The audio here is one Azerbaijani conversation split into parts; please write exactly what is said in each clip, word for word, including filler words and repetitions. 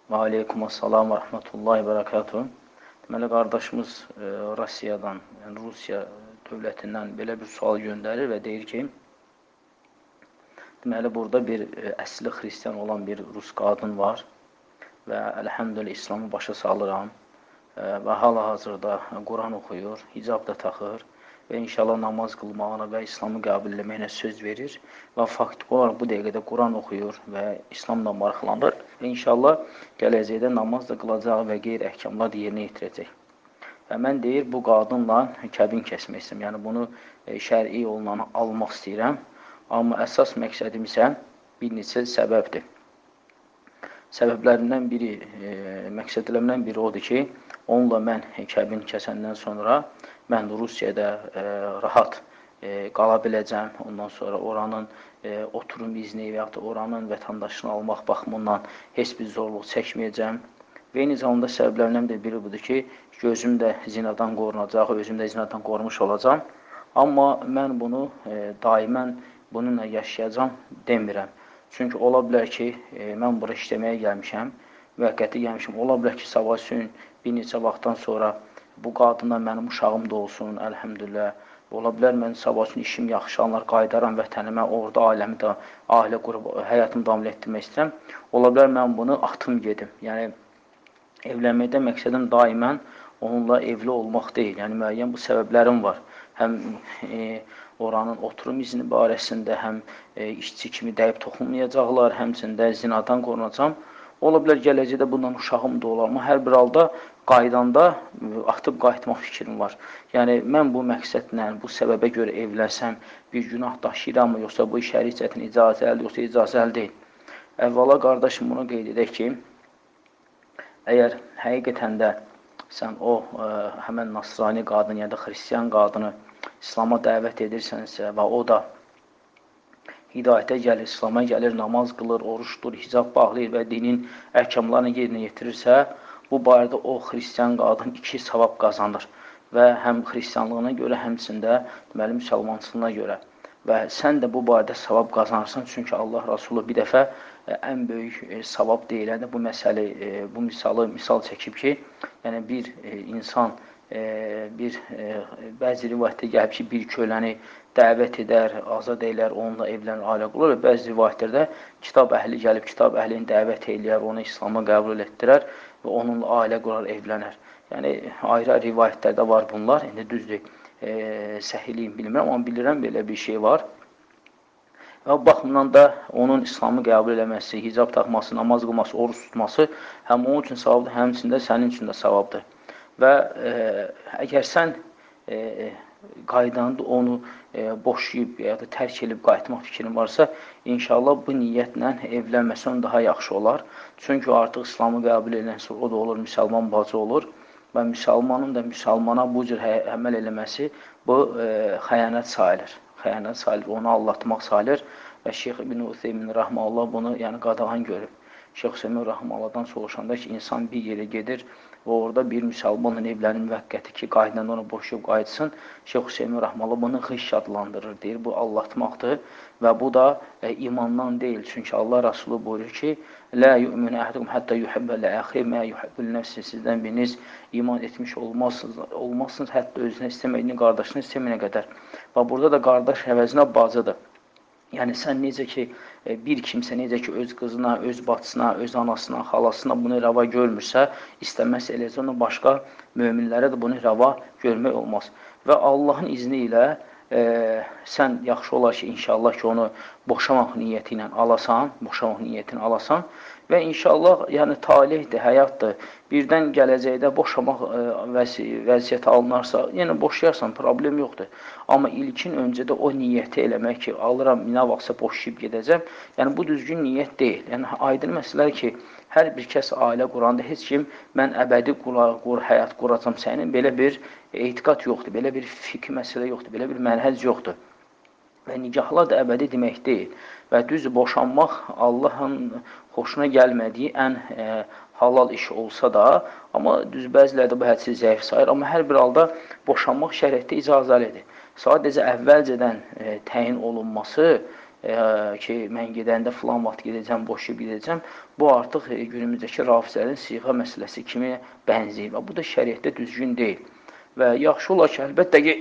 Və aleykumussalam və rəhmətullahi və bərəkatuhu. Deməli, qardaşımız e, Rusiyadan, yəni Rusiya dövlətindən belə bir sual göndərir və deyir ki, deməli, burada bir e, əsli xristiyan olan bir rus qadın var və əlhəmdülillah İslamı başa salıram e, və hal-hazırda Quran oxuyur, hicab da taxır və inşallah namaz qılmağına və İslamı qəbul etməyinə söz verir və faktiki olaraq bu dəqiqədə Quran oxuyur və İslamla maraqlanır və inşallah gələcəkdə namaz da qılacağı və qeyri əhkamlar da yerinə yetirəcək. Və mən deyir, bu qadınla kəbin kəsmək istəyirəm, yəni bunu e, şəri yolla almaq istəyirəm, amma əsas məqsədim isə bir neçə səbəbdir. Səbəblərindən biri, e, məqsədlərindən biri odur ki, onunla mən kəbin kəsəndən sonra mən Rusiyada e, rahat e, qala biləcəm. Ondan sonra oranın e, oturum izni və yaxud da oranın vətəndaşını almaq baxımından heç bir zorluq çəkməyəcəm. Və eyni zamanda səbəblərindən də biri budur ki, gözüm də zinadan qorunacaq, özüm də zinadan qorunmuş olacam. Amma mən bunu e, daimən bununla yaşayacam demirəm. Çünki ola bilər ki, e, mən bura işləməyə gəlmişəm, müvəqqəti gəlmişəm. Ola bilər ki, sabah gün bir neçə vaxtdan sonra bu qadından mənim uşağım da olsun, əlhəmdülillah. Ola bilər, mən sabah üçün işim yaxşı anlar, qaydaram vətənimə, orada ailəmi də, ailə qurub, həyatımı davam etdirmək istəyirəm. Ola bilər, mən bunu atım gedim. Yəni, evlənməkdə məqsədim daimən onunla evli olmaq deyil. Yəni, müəyyən bu səbəblərim var. Həm e, oranın oturum izni barəsində, həm e, işçi kimi dəyib toxunmayacaqlar, həmçində zinadan qorunacam. Ola bilər, gələcəkdə bundan uşağım da olar. Amma hər bir halda qaydanda atıb qayıtmaq fikrim var. Yəni, mən bu məqsədlə, bu səbəbə görə evlənsəm, bir günah daşıyıram mı, yoxsa bu şəriyyətin icazəli, yoxsa icazəli deyil. Əvvəla, qardaşım, bunu qeyd edək ki, əgər həqiqətən də sən o, ə, həmən nasrani qadın, ya da xristiyan qadını İslama dəvət edirsənsə və o da hidayətə gəlir, İslama gəlir, namaz qılır, oruçdur, hicab bağlayır və dinin əhkamlarını yerinə yetirirsə, bu barədə o xristiyan qadın iki savab qazanır və həm xristiyanlığına görə, həmçində deməli, müsəlmançılığına görə. Və sən də bu barədə savab qazanırsan, çünki Allah Rasulü bir dəfə ə, ən böyük ə, savab deyiləndə bu məsələ, ə, bu misalı misal çəkib ki, yəni bir ə, insan ə, bir ə, bəzi rivayətdə gəlib ki, bir köləni dəvət edər, azad edər, onunla evlənir, ailə qurur. Bəzi rivayətlərdə kitab əhli gəlib, kitab əhlini dəvət eləyər, onu İslama qəbul etdirər və onunla ailə qurar, evlənər. Yəni, ayrı rivayətlərdə var bunlar. İndi düzdür, e, səhiliyim bilmirəm, amma bilirəm belə bir şey var. Və bu baxımdan da onun İslamı qəbul eləməsi, hicab taxması, namaz qılması, oruç tutması həm onun üçün savabdır, həmçində sənin üçün də savabdır. Və e, əgər sən e, qaydanda onu e, boşayıb ya da tərk edib qayıtmaq fikrin varsa, inşallah bu niyyətlə evlənməsi onun daha yaxşı olar. Çünki artıq İslamı qəbul edən sonra o da olur, müsəlman bacı olur və müsəlmanın da müsəlmana bu cür əməl eləməsi bu e, xəyanət sayılır. Xəyanət sayılır, onu aldatmaq sayılır və Şeyx İbn Ütheymin Rəhməllah bunu yəni qadağan görüb. Şeyx Ütheymin Rəhməllahdan soruşanda ki, insan bir yerə gedir və orada bir müsəlmanla evlənir müvəqqəti ki, qaydından onu boşayıb qayıtsın. Şeyx Hüseymin Rəhməllah bunu xış adlandırır, deyir, bu allatmaqdır və bu da e, imandan deyil. Çünki Allah Rasulü buyurur ki, Lə yu'minə əhdukum həttə yuhibbə lə-əxi mə yuhibbül nəfsi. Sizdən biriniz iman etmiş olmazsınız, olmazsınız hətta özünə istəməyini, qardaşını istəməyinə qədər. Və burada da qardaş əvəzinə bacıdır. Yəni, sən necə ki, bir kimsə necə ki, öz qızına, öz bacısına, öz anasına, xalasına bunu rəva görmürsə, istəməzsə eləcə onu başqa möminlərə də bunu rəva görmək olmaz. Və Allahın izni ilə e, sən yaxşı olar ki, inşallah ki, onu boşamaq niyyəti ilə alasan, boşamaq niyyətini alasan və inşallah, yəni talihdir, həyatdır. Birdən gələcəkdə boşamaq e, vəzi vəziyyəti alınarsa, yəni boşayarsan, problem yoxdur. Amma ilkin öncədə o niyyəti eləmək ki, alıram, nə vaxtsa boşayıb gedəcəm, yəni bu düzgün niyyət deyil. Yəni aydın məsələdir ki, hər bir kəs ailə quranda heç kim mən əbədi qur, qur, həyat quracam sənin, belə bir etiqad yoxdur, belə bir fikir məsələ yoxdur, belə bir mənhəc yoxdur. Və nikahlar da əbədi demək deyil. Və düz boşanmaq Allahın xoşuna gəlmədiyi ən e, halal iş olsa da, amma düz bəzilərdə bu hədsi zəif sayır, amma hər bir halda boşanmaq şəriətdə icazəlidir. Sadəcə əvvəlcədən e, təyin olunması e, ki, mən gedəndə filan vaxt gedəcəm, boşayıb gedəcəm. Bu artıq e, günümüzdəki rafizələrin siğə məsələsi kimi bənzəyir. Bu da şəriətdə düzgün deyil. Və yaxşı olar ki, əlbəttə ki,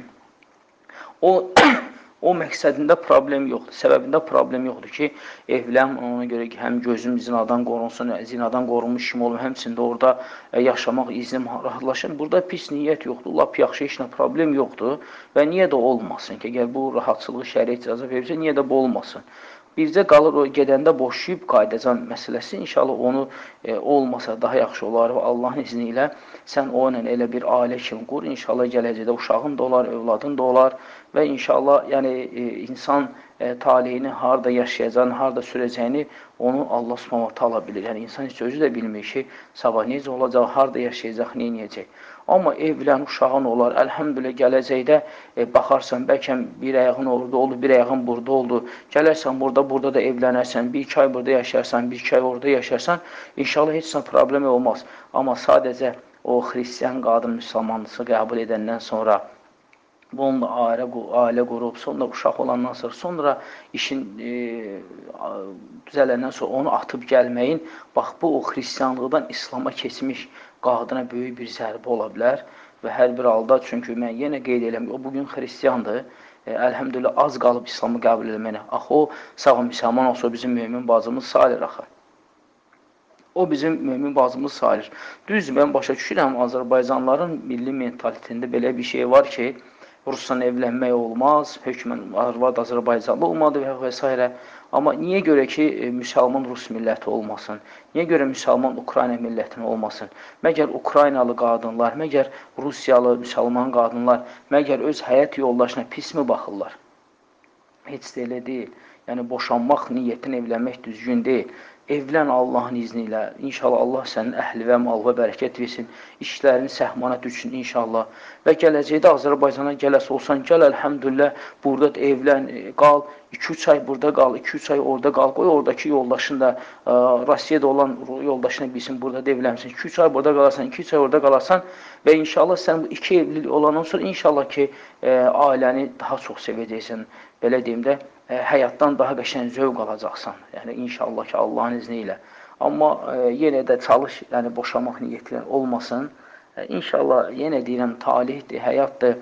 o O məqsədində problem yoxdur, səbəbində problem yoxdur ki, evləm ona görə ki, həm gözüm zinadan qorunsun, zinadan qorunmuş kimi olum, həmçində orada yaşamaq iznim rahatlaşır. Burada pis niyyət yoxdur, lap yaxşı işlə problem yoxdur və niyə də olmasın ki, əgər bu rahatçılığı şəriət icazə verirsə, niyə də bu olmasın? Bircə qalır o gedəndə boşayıb qayıdacam məsələsi, inşallah onu e, olmasa daha yaxşı olar və Allahın izni ilə sən o ilə elə bir ailə kimi qur, inşallah gələcəkdə uşağın da olar, övladın da olar və inşallah yəni e, insan e, taleyini harda yaşayacağını, harda sürəcəyini onu Allah Subhanahu taala bilir. Yəni insan heç özü də bilmir ki, sabah necə olacaq, harda yaşayacaq, nə edəcək. Amma evlən, uşağın olar, əlhəmdülillah gələcəkdə e, baxarsan, bəlkə bir ayağın orada oldu, bir ayağın burada oldu, gələrsən burada, burada da evlənərsən, bir iki ay burada yaşarsan, bir iki ay orada yaşarsan, inşallah heç nə problem olmaz. Amma sadəcə o xristiyan qadın müsəlmanlığı qəbul edəndən sonra, bununla ailə, ailə qurub, sonra uşaq olandan sonra, sonra işin e, düzələndən sonra onu atıb gəlməyin, bax bu o xristiyanlıqdan İslama keçmiş qadına böyük bir zərbə ola bilər və hər bir halda, çünki mən yenə qeyd edirəm, o bugün xristiyandır, e, əlhəmdülillah az qalıb İslamı qəbul eləməyinə. Axı o sağ müsəlman olsa o bizim mümin bacımız sayılır axı. O bizim mümin bacımız sayılır. Düzdür, mən başa düşürəm, Azərbaycanlıların milli mentalitətində belə bir şey var ki, Rusla evlənmək olmaz, hökmən arvad Azərbaycanlı olmadı və və s. Amma niyə görə ki, müsəlman Rus milləti olmasın? Niyə görə müsəlman Ukrayna millətinin olmasın? Məgər Ukraynalı qadınlar, məgər Rusiyalı müsəlman qadınlar, məgər öz həyat yoldaşına pis mi baxırlar? Heç də elə deyil. Yəni, boşanmaq niyyətin evlənmək düzgün deyil. Evlən Allahın izni ilə. İnşallah Allah sənin əhli və mal və bərəkət versin. İşlərini səhmanət üçün inşallah. Və gələcəkdə Azərbaycana gələsi olsan, gəl əlhəmdülillah, burada da evlən, qal, iki üç ay burada qal, iki üç ay orada qal. Qoy oradakı yoldaşın da, ə, Rusiyada olan yoldaşına bilsin, burada da evlənsin. iki üç ay burada qalarsan, iki üç ay orada qalarsan və inşallah sən bu iki evlilik olandan sonra inşallah ki, ə, ailəni daha çox sevəcəksən. Belə deyim də, ə, həyatdan daha qəşəng zövq alacaqsan. Yəni, inşallah ki, Allahın izni ilə. Amma ə, yenə də çalış, yəni boşamaq niyyətlə olmasın. Ə, inşallah, yenə deyirəm, talihdir, həyatdır.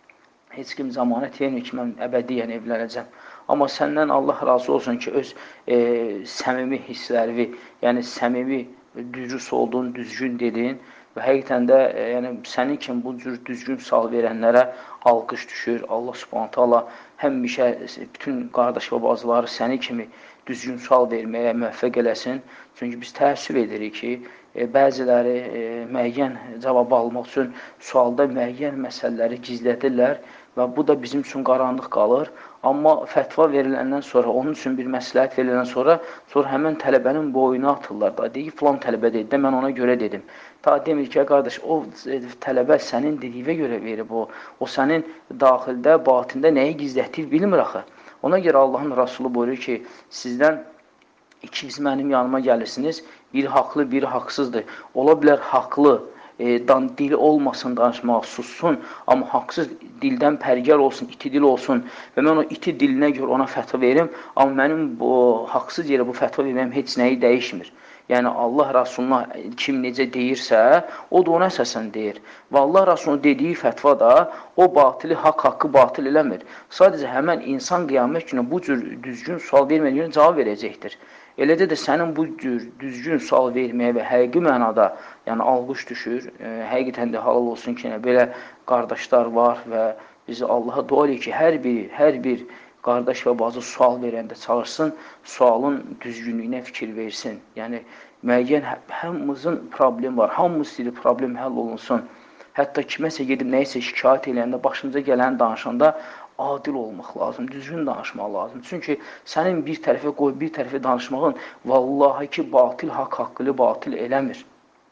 Heç kim zamanət vermir ki, mən əbədiyyən evlənəcəm. Amma səndən Allah razı olsun ki, öz e, səmimi hisslərini, yəni səmimi, düzgün olduğun, düzgün dedin və həqiqətən də e, yəni, sənin kimi bu cür düzgün sual verənlərə alqış düşür. Allah Subhanahu taala həmişə bütün qardaş və bacıları səni kimi düzgün sual verməyə müvəffəq eləsin. Çünki biz təəssüf edirik ki, e, bəziləri e, müəyyən cavabı almaq üçün sualda müəyyən məsələləri gizlədirlər və bu da bizim üçün qaranlıq qalır. Amma fətva veriləndən sonra, onun üçün bir məsləhət veriləndən sonra, sonra həmən tələbənin boyuna atırlar. Da deyir, filan tələbə dedi, mən ona görə dedim. Ta demir ki, qardaş, o tələbə sənin dediyinə görə verib o. O sənin daxildə, batində nəyi gizlətdir, bilmir axı. Ona görə Allahın Rasulü buyurur ki, sizdən ikiniz mənim yanıma gəlirsiniz, biri haqlı, biri haqsızdır. Ola bilər haqlı, E, dan, dili olmasın danışmağa, sussun, amma haqsız dildən pərgər olsun, iti dil olsun və mən o iti dilinə görə ona fətva verim, amma mənim bu haqsız yerə bu fətva verməm heç nəyi dəyişmir. Yəni, Allah Rasuluna kim necə deyirsə, o da ona əsasən deyir. Və Allah Rasulunun dediyi fətva da o batili, haqq haqqı batil eləmir. Sadəcə həmən insan qiyamət günü bu cür düzgün sual verməyən cavab verəcəkdir. Eləcə də sənin bu cür düzgün sual verməyə və həqiqi mənada, yəni alqış düşür, e, həqiqətən də halal olsun ki, belə qardaşlar var və biz Allaha dua edirik ki, hər bir, hər bir qardaş və bacı sual verəndə çalışsın, sualın düzgünlüyünə fikir versin. Yəni, müəyyən hamımızın problemi var, hamımız istəyir problem həll olunsun. Hətta kiməsə gedib nəyisə şikayət eləyəndə, başımıza gələni danışanda adil olmaq lazım, düzgün danışmaq lazım. Çünki sənin bir tərəfə qoy, bir tərəfə danışmağın vallahi ki, batil haqq haqqılı batil eləmir.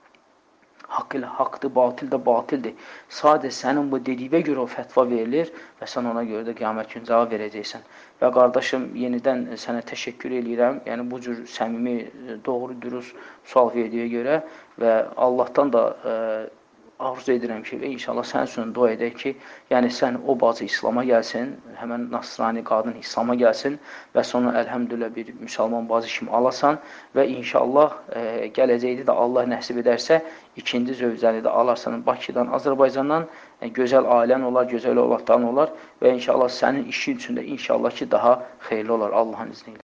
Haqq ilə haqdır, batil də batildir. Sadəcə sənin bu dediyinə görə o fətva verilir və sən ona görə də qiyamət gün cavab verəcəksən. Və qardaşım, yenidən sənə təşəkkür edirəm. Yəni, bu cür səmimi, doğru, dürüst sual verdiyə görə və Allahdan da e, arzu edirəm ki, və inşallah sənin üçün dua edək ki, yəni sən o bacı İslama gəlsin, həmən Nasrani qadın İslama gəlsin və sonra əlhəmdülillah bir müsəlman bacı kimi alasan və inşallah e, gələcəkdə də Allah nəsib edərsə ikinci zövcəni də alarsan Bakıdan, Azərbaycandan e, gözəl ailən olar, gözəl övladların olar və inşallah sənin işin üçün də inşallah ki, daha xeyirli olar Allahın izni ilə.